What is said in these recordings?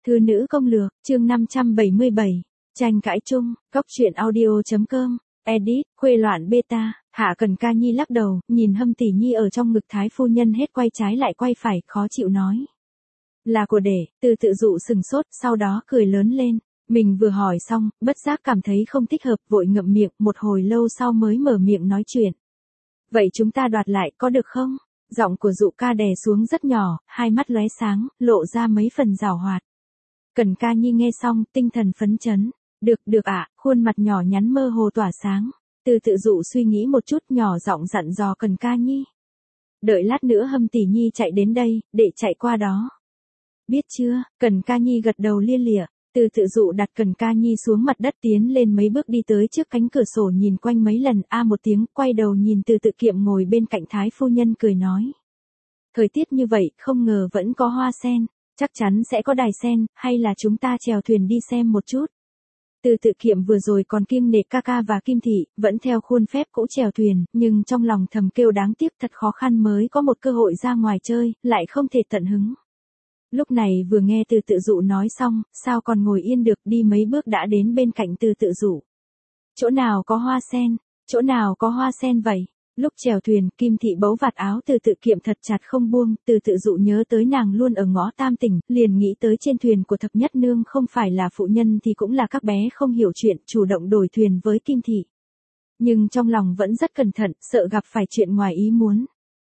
Thư nữ công lược, chương 577. Tranh cãi chung, góc truyện audio.com, edit, khuê loạn beta. Hạ Cần Ca Nhi lắc đầu, nhìn Hâm Tỷ Nhi ở trong ngực thái phu nhân hết quay trái lại quay phải, khó chịu nói. Là của để, từ tự dụ sừng sốt, sau đó cười lớn lên. Mình vừa hỏi xong, bất giác cảm thấy không thích hợp, vội ngậm miệng, một hồi lâu sau mới mở miệng nói chuyện. Vậy chúng ta đoạt lại, có được không? Giọng của dụ ca đè xuống rất nhỏ, hai mắt lóe sáng, lộ ra mấy phần giảo hoạt. Cần Ca Nhi nghe xong, tinh thần phấn chấn. Được ạ, khuôn mặt nhỏ nhắn mơ hồ tỏa sáng. Từ tự dụ suy nghĩ một chút, nhỏ giọng dặn dò Cần Ca Nhi. Đợi lát nữa Hâm Tỷ Nhi chạy đến đây, để chạy qua đó. Biết chưa? Cần Ca Nhi gật đầu lia lịa. Từ tự dụ đặt Cần Ca Nhi xuống mặt đất, tiến lên mấy bước đi tới trước cánh cửa sổ, nhìn quanh mấy lần, một tiếng, quay đầu nhìn Từ tự kiệm ngồi bên cạnh thái phu nhân, cười nói. Thời tiết như vậy, không ngờ vẫn có hoa sen, chắc chắn sẽ có đài sen, hay là chúng ta chèo thuyền đi xem một chút. Từ tự kiệm vừa rồi còn kiêng nể ca ca và Kim Thị, vẫn theo khuôn phép cũ chèo thuyền, nhưng trong lòng thầm kêu đáng tiếc, thật khó khăn mới có một cơ hội ra ngoài chơi, lại không thể tận hứng. Lúc này vừa nghe Từ tự dụ nói xong, sao còn ngồi yên được, đi mấy bước đã đến bên cạnh Từ tự dụ. Chỗ nào có hoa sen? Chỗ nào có hoa sen vậy? Lúc chèo thuyền, Kim Thị bấu vạt áo Từ tự kiệm thật chặt không buông, Từ tự dụ nhớ tới nàng luôn ở ngõ Tam Tỉnh, liền nghĩ tới trên thuyền của thập nhất nương không phải là phụ nhân thì cũng là các bé không hiểu chuyện, chủ động đổi thuyền với Kim Thị. Nhưng trong lòng vẫn rất cẩn thận, sợ gặp phải chuyện ngoài ý muốn.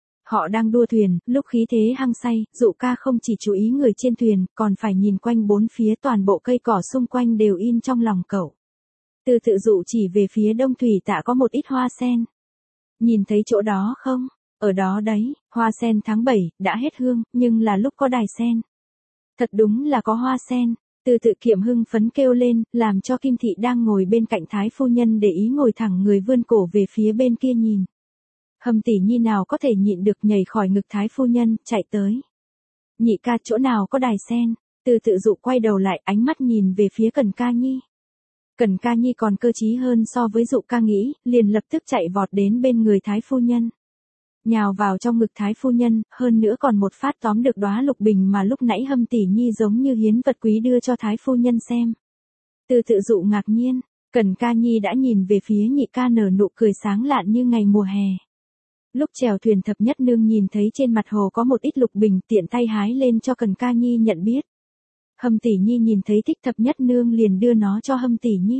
Họ đang đua thuyền, lúc khí thế hăng say, dụ ca không chỉ chú ý người trên thuyền, còn phải nhìn quanh bốn phía, toàn bộ cây cỏ xung quanh đều in trong lòng cậu. Từ tự dụ chỉ về phía đông thủy tạ có một ít hoa sen. Nhìn thấy chỗ đó không? Ở đó đấy, hoa sen tháng 7, đã hết hương, nhưng là lúc có đài sen. Thật đúng là có hoa sen. Từ tự kiệm hưng phấn kêu lên, làm cho Kim Thị đang ngồi bên cạnh thái phu nhân để ý, ngồi thẳng người vươn cổ về phía bên kia nhìn. Hâm Tỷ Nhi nào có thể nhịn được, nhảy khỏi ngực thái phu nhân, chạy tới. Nhị ca, chỗ nào có đài sen? Từ tự dụ quay đầu lại, ánh mắt nhìn về phía Cần Ca Nhi. Cần Ca Nhi còn cơ trí hơn so với dụ ca nghĩ, liền lập tức chạy vọt đến bên người thái phu nhân. Nhào vào trong ngực thái phu nhân, hơn nữa còn một phát tóm được đóa lục bình mà lúc nãy Hâm Tỷ Nhi giống như hiến vật quý đưa cho thái phu nhân xem. Từ tự dụ ngạc nhiên, Cần Ca Nhi đã nhìn về phía nhị ca, nở nụ cười sáng lạn như ngày mùa hè. Lúc chèo thuyền thập nhất nương nhìn thấy trên mặt hồ có một ít lục bình, tiện tay hái lên cho Cần Ca Nhi nhận biết. Hâm Tỷ Nhi nhìn thấy thích thập nhất nương liền đưa nó cho Hâm Tỷ Nhi.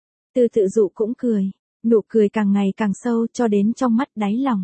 Từ tự dụ cũng cười, nụ cười càng ngày càng sâu cho đến trong mắt đáy lòng.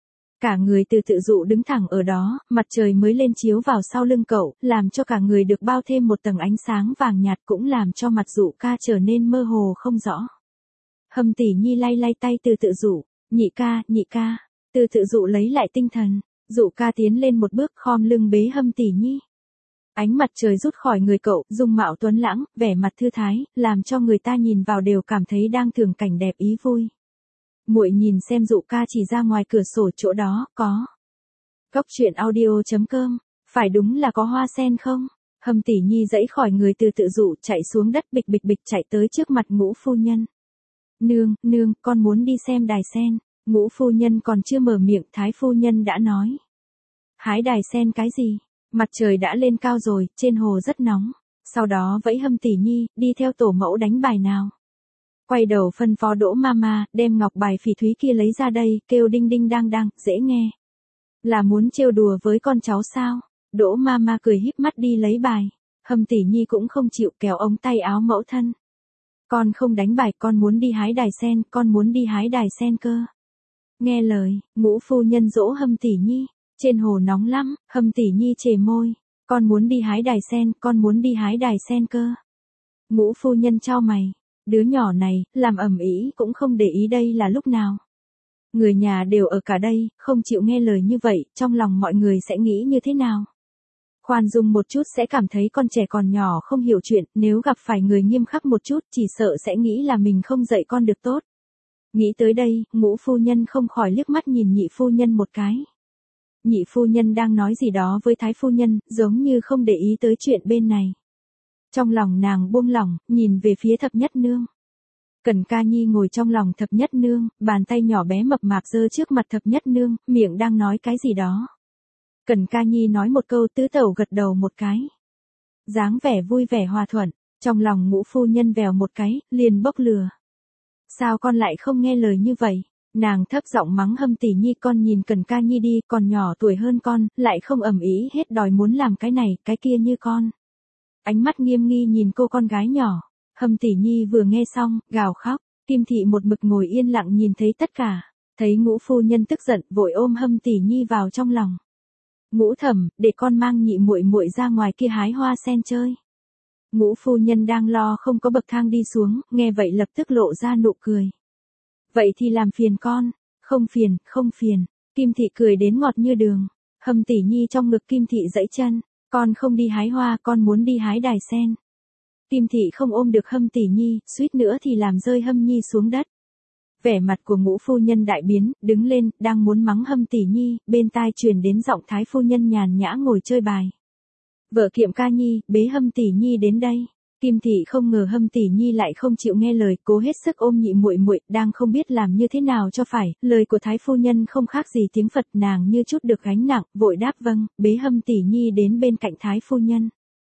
Cả người Từ tự dụ đứng thẳng ở đó, mặt trời mới lên chiếu vào sau lưng cậu, làm cho cả người được bao thêm một tầng ánh sáng vàng nhạt, cũng làm cho mặt dụ ca trở nên mơ hồ không rõ. Hâm Tỷ Nhi lay lay tay Từ tự dụ, nhị ca. Từ tự dụ lấy lại tinh thần, dụ ca tiến lên một bước, khom lưng bế Hâm Tỷ Nhi. Ánh mặt trời rút khỏi người cậu, dung mạo tuấn lãng, vẻ mặt thư thái, làm cho người ta nhìn vào đều cảm thấy đang thưởng cảnh đẹp ý vui. Muội nhìn xem, dụ ca chỉ ra ngoài cửa sổ, chỗ đó có. Góc truyện audio.com, phải đúng là có hoa sen không? Hâm Tỷ Nhi giãy khỏi người Từ tự dụ, chạy xuống đất, bịch bịch chạy tới trước mặt Ngũ phu nhân. Nương, con muốn đi xem đài sen. Ngũ phu nhân còn chưa mở miệng, thái phu nhân đã nói. Hái đài sen cái gì? Mặt trời đã lên cao rồi, trên hồ rất nóng. Sau đó vẫy Hâm Tỷ Nhi, đi theo tổ mẫu đánh bài nào. Quay đầu phân phó Đỗ Mama, đem ngọc bài phỉ thúy kia lấy ra đây, kêu đinh đinh đang đang, dễ nghe. Là muốn trêu đùa với con cháu sao? Đỗ Mama cười híp mắt đi lấy bài. Hâm Tỷ Nhi cũng không chịu, kéo ống tay áo mẫu thân. Con không đánh bài, con muốn đi hái đài sen, con muốn đi hái đài sen cơ. Nghe lời, Ngũ phu nhân dỗ Hâm Tỷ Nhi. Trên hồ nóng lắm, Hâm Tỷ Nhi chề môi. Con muốn đi hái đài sen, con muốn đi hái đài sen cơ. Ngũ phu nhân chau mày. Đứa nhỏ này, làm ầm ĩ cũng không để ý đây là lúc nào. Người nhà đều ở cả đây, không chịu nghe lời như vậy, trong lòng mọi người sẽ nghĩ như thế nào? Khoan dung một chút sẽ cảm thấy con trẻ còn nhỏ không hiểu chuyện, nếu gặp phải người nghiêm khắc một chút chỉ sợ sẽ nghĩ là mình không dạy con được tốt. Nghĩ tới đây, Ngũ phu nhân không khỏi liếc mắt nhìn nhị phu nhân một cái. Nhị phu nhân đang nói gì đó với thái phu nhân, giống như không để ý tới chuyện bên này. Trong lòng nàng buông lỏng, nhìn về phía thập nhất nương. Cần Ca Nhi ngồi trong lòng thập nhất nương, bàn tay nhỏ bé mập mạp giơ trước mặt thập nhất nương, miệng đang nói cái gì đó. Cần Ca Nhi nói một câu, tứ tẩu gật đầu một cái. dáng vẻ vui vẻ hòa thuận, trong lòng Ngũ phu nhân vèo một cái, liền bốc lửa. Sao con lại không nghe lời như vậy? Nàng thấp giọng mắng Hâm tỷ nhi, con nhìn Cần Ca Nhi đi, còn nhỏ tuổi hơn con, lại không ầm ĩ hết đòi muốn làm cái này, cái kia như con. Ánh mắt nghiêm nghi nhìn cô con gái nhỏ. Hâm tỷ nhi vừa nghe xong, gào khóc. Kim thị một mực ngồi yên lặng nhìn thấy tất cả. Thấy Ngũ phu nhân tức giận, vội ôm Hâm tỷ nhi vào trong lòng. Ngũ thẩm, để con mang nhị muội muội ra ngoài kia hái hoa sen chơi. Ngũ phu nhân đang lo không có bậc thang đi xuống, nghe vậy lập tức lộ ra nụ cười. Vậy thì làm phiền con. Không phiền, không phiền. Kim thị cười đến ngọt như đường. Hâm tỷ nhi trong ngực Kim thị giãy chân. Con không đi hái hoa, con muốn đi hái đài sen. Kim thị không ôm được Hâm tỷ nhi, suýt nữa thì làm rơi Hâm nhi xuống đất. Vẻ mặt của Ngũ phu nhân đại biến, đứng lên, đang muốn mắng Hâm tỷ nhi, bên tai truyền đến giọng Thái phu nhân nhàn nhã ngồi chơi bài. Vợ Kiệm Ca Nhi, bế Hâm tỷ nhi đến đây. Kim thị không ngờ Hâm tỷ nhi lại không chịu nghe lời, cố hết sức ôm nhị muội muội, đang không biết làm như thế nào cho phải, lời của Thái phu nhân không khác gì tiếng Phật, nàng như chút được gánh nặng, vội đáp vâng, bế Hâm tỷ nhi đến bên cạnh Thái phu nhân.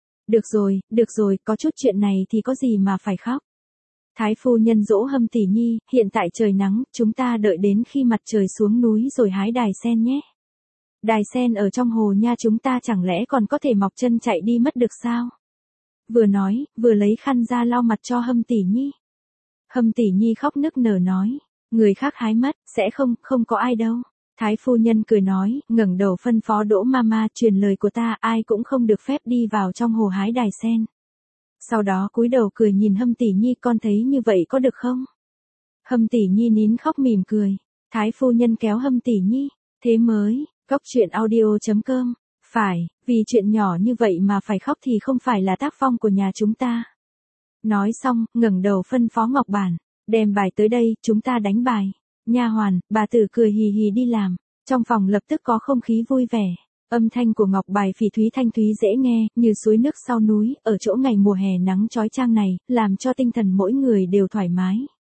Được rồi, có chút chuyện này thì có gì mà phải khóc. Thái phu nhân dỗ Hâm tỷ nhi, hiện tại trời nắng, chúng ta đợi đến khi mặt trời xuống núi rồi hái đài sen nhé. Đài sen ở trong hồ nha, chúng ta chẳng lẽ còn có thể mọc chân chạy đi mất được sao? Vừa nói, vừa lấy khăn ra lau mặt cho Hâm tỷ nhi. Hâm tỷ nhi khóc nức nở nói, người khác hái mất, sẽ không có ai đâu. Thái phu nhân cười nói, ngẩng đầu phân phó Đỗ Mama, truyền lời của ta, ai cũng không được phép đi vào trong hồ hái đài sen. Sau đó cúi đầu cười nhìn Hâm tỷ nhi, con thấy như vậy có được không? Hâm tỷ nhi nín khóc mỉm cười. Thái phu nhân kéo Hâm tỷ nhi, thế mới, Góc truyện audio.com. Phải, vì chuyện nhỏ như vậy mà phải khóc thì không phải là tác phong của nhà chúng ta. Nói xong, ngẩng đầu phân phó Ngọc Bản, đem bài tới đây, chúng ta đánh bài. Nha hoàn, bà tử cười hì hì đi làm. Trong phòng lập tức có không khí vui vẻ. Âm thanh của Ngọc bài phỉ thúy thanh thúy dễ nghe, như suối nước sau núi, ở chỗ ngày mùa hè nắng chói chang này, làm cho tinh thần mỗi người đều thoải mái.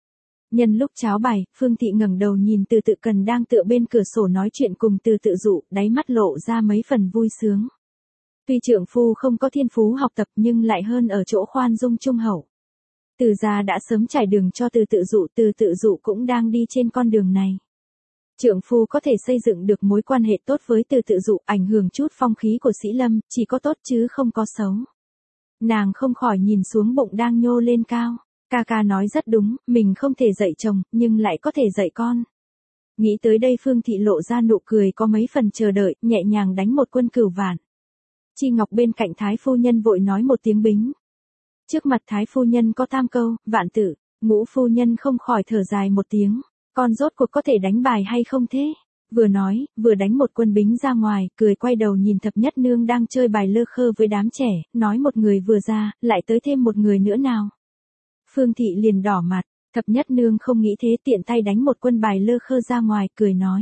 Nhân lúc cháo bài, Phương Thị ngẩng đầu nhìn Từ Tự Cần đang tựa bên cửa sổ nói chuyện cùng Từ Tự Dụ, đáy mắt lộ ra mấy phần vui sướng. Tuy trượng phu không có thiên phú học tập nhưng lại hơn ở chỗ khoan dung trung hậu. Từ gia đã sớm trải đường cho Từ Tự Dụ cũng đang đi trên con đường này. Trượng phu có thể xây dựng được mối quan hệ tốt với Từ Tự Dụ, ảnh hưởng chút phong khí của Sĩ Lâm, chỉ có tốt chứ không có xấu. Nàng không khỏi nhìn xuống bụng đang nhô lên cao. Ca ca nói rất đúng, mình không thể dạy chồng, nhưng lại có thể dạy con. Nghĩ tới đây Phương Thị lộ ra nụ cười có mấy phần chờ đợi, nhẹ nhàng đánh một quân cửu vạn. Chi Ngọc bên cạnh Thái phu nhân vội nói một tiếng bính. Trước mặt Thái phu nhân có tam câu, vạn tử, Ngũ phu nhân không khỏi thở dài một tiếng. Con rốt cuộc có thể đánh bài hay không thế? Vừa nói, vừa đánh một quân bính ra ngoài, cười quay đầu nhìn Thập Nhất Nương đang chơi bài lơ khơ với đám trẻ, nói một người vừa ra, lại tới thêm một người nữa nào. Phương Thị liền đỏ mặt, Thập Nhất Nương không nghĩ thế, tiện tay đánh một quân bài lơ khơ ra ngoài, cười nói.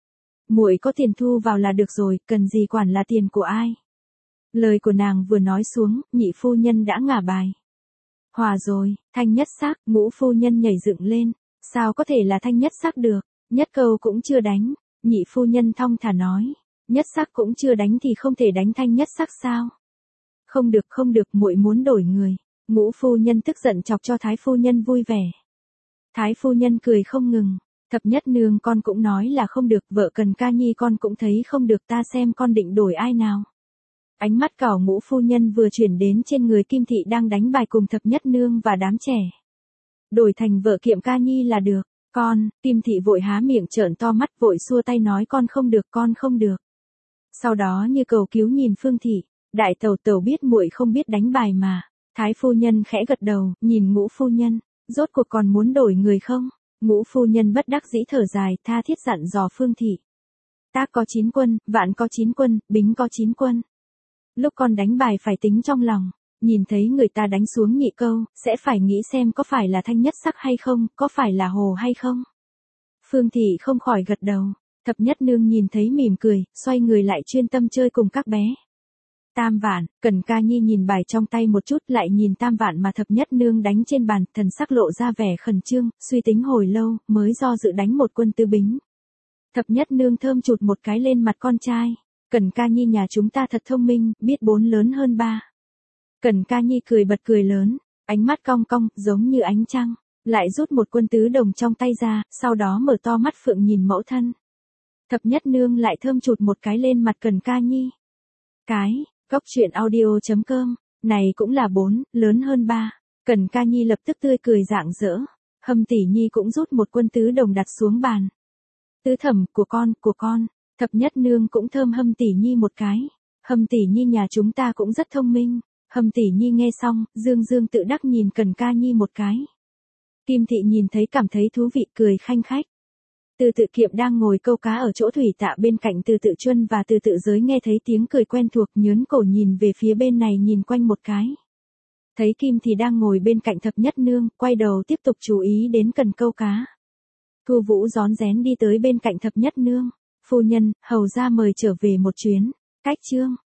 Muội có tiền thu vào là được rồi, cần gì quản là tiền của ai. Lời của nàng vừa nói xuống, nhị phu nhân đã ngả bài. Hòa rồi, thanh nhất sắc, Ngũ phu nhân nhảy dựng lên. Sao có thể là thanh nhất sắc được, nhất câu cũng chưa đánh. Nhị phu nhân thong thả nói. Nhất sắc cũng chưa đánh thì không thể đánh thanh nhất sắc sao? Không được, muội muốn đổi người. Ngũ phu nhân tức giận chọc cho Thái phu nhân vui vẻ. Thái phu nhân cười không ngừng. Thập Nhất Nương con cũng nói là không được, vợ Cần Ca Nhi con cũng thấy không được, ta xem con định đổi ai nào. Ánh mắt cỏ Ngũ phu nhân vừa chuyển đến trên người Kim Thị đang đánh bài cùng Thập Nhất Nương và đám trẻ. Đổi thành vợ Kiệm Ca Nhi là được. Con, Kim Thị vội há miệng trợn to mắt, vội xua tay nói con không được. Sau đó như cầu cứu nhìn Phương Thị, đại tẩu tẩu biết muội không biết đánh bài mà. Thái phu nhân khẽ gật đầu, nhìn Ngũ phu nhân, rốt cuộc còn muốn đổi người không? Ngũ phu nhân bất đắc dĩ thở dài, tha thiết dặn dò Phương Thị. Tác có 9 quân, vạn có 9 quân, bính có 9 quân. Lúc con đánh bài phải tính trong lòng, nhìn thấy người ta đánh xuống nhị câu, sẽ phải nghĩ xem có phải là thanh nhất sắc hay không, có phải là hồ hay không. Phương Thị không khỏi gật đầu, Thập Nhất Nương nhìn thấy mỉm cười, xoay người lại chuyên tâm chơi cùng các bé. Tam vạn, Cần Ca Nhi nhìn bài trong tay một chút, lại nhìn tam vạn mà Thập Nhất Nương đánh trên bàn, thần sắc lộ ra vẻ khẩn trương, suy tính hồi lâu, mới do dự đánh một quân tứ bính. Thập Nhất Nương thơm chụt một cái lên mặt con trai. Cần Ca Nhi nhà chúng ta thật thông minh, biết 4 lớn hơn 3. Cẩn Ca Nhi cười bật cười lớn, ánh mắt cong cong, giống như ánh trăng, lại rút một quân tứ đồng trong tay ra, sau đó mở to mắt phượng nhìn mẫu thân. Thập nhất nương lại thơm chụt một cái lên mặt Cẩn Ca Nhi. Góc truyện audio.com, này cũng là 4, lớn hơn 3. Cẩn Ca Nhi lập tức tươi cười rạng rỡ. Hâm tỷ nhi cũng rút một quân tứ đồng đặt xuống bàn. Tứ thẩm, của con. Thập nhất nương cũng thơm Hâm tỷ nhi một cái. Hâm tỷ nhi nhà chúng ta cũng rất thông minh. Hâm tỷ nhi nghe xong, dương dương tự đắc nhìn Cẩn Ca Nhi một cái. Kim thị nhìn thấy cảm thấy thú vị cười khanh khách. Từ Tự Kiệm đang ngồi câu cá ở chỗ thủy tạ bên cạnh Từ Tự Chuân và Từ Tự Giới nghe thấy tiếng cười quen thuộc nhớn cổ nhìn về phía bên này nhìn quanh một cái. Thấy Kim thì đang ngồi bên cạnh thập nhất nương, quay đầu tiếp tục chú ý đến cần câu cá. Thu Vũ rón rén đi tới bên cạnh thập nhất nương. Phu nhân, hầu ra mời trở về một chuyến. Cách chương.